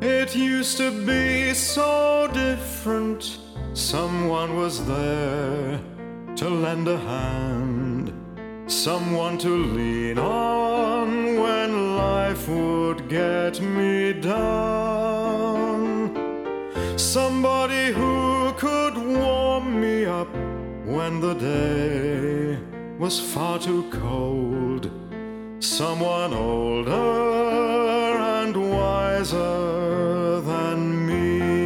It used to be so different. Someone was there to lend a hand, someone to lean on when life would get me down, somebody who could warm me up when the day was far too cold, someone older and wiser than me.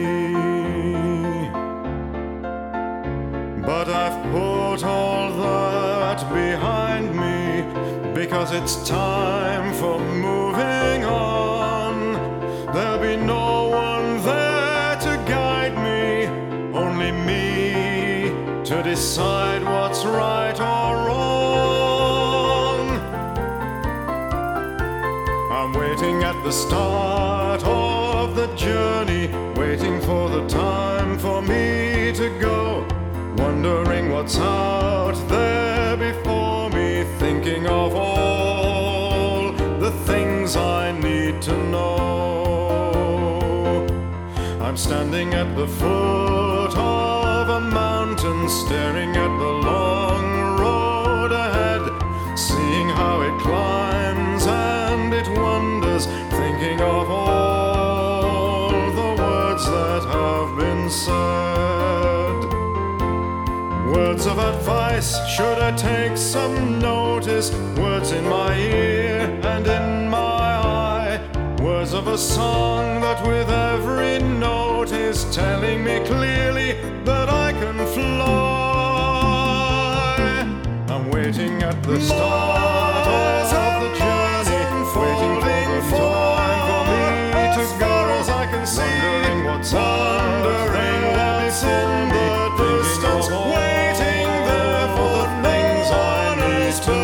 But I've put all that behind me, because it's time for moving on. There'll be no one there to guide me, only me to decide what's right or wrong. I'm waiting at the start of the journey, waiting for the time for me to go, wondering what's out there before me, thinking of all the things I need to know. I'm standing at the foot of a mountain, staring at the long road ahead, seeing how it climbs and it wanders, thinking of all the words that have been said. Words of advice, should I take some notice? Words in my ear and in my eye, words of a song that with every note is telling me clearly that I can fly. I'm waiting at the start of the journey, waiting for the time for me to go, as I can see, wondering what's wondering what's in the distance, waiting there for the things I need to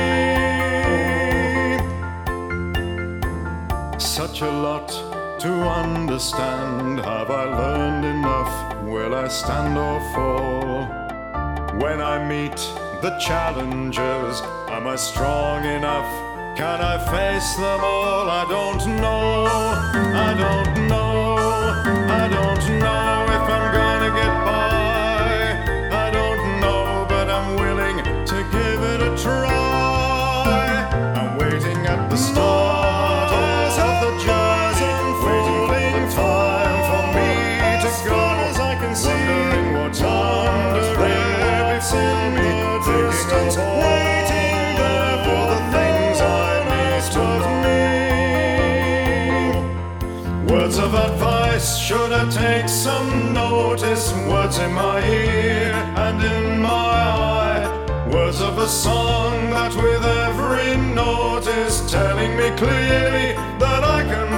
know. Such a lot to understand. Have I learned enough? Will I stand or fall? When I meet the challenges, am I strong enough? Can I face them all? I don't know. I don't know. I don't know if I'm gonna get by. I don't know, but I'm willing to give it a try. I'm waiting at the start of the journey, waiting time for me to go, as I can see, wondering what's in me, distance, waiting there for the things I missed of me. Words of advice, should I take some notice? Words in my ear and in my eye, words of a song that with every note is telling me clearly that I can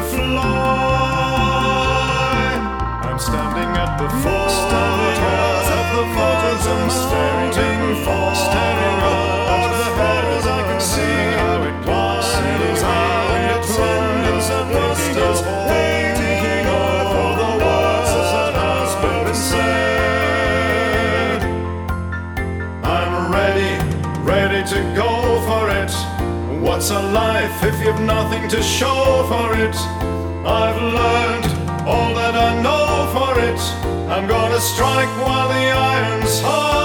fly. I'm standing at the foot of the mountain, staring up the head, as I can see how it climbs, how it wanders and wanders, waiting for the words that has been said. I'm ready to go for it. What's a life if you've nothing to show for it? I've learned all that I know for it. I'm gonna strike while the iron's hot.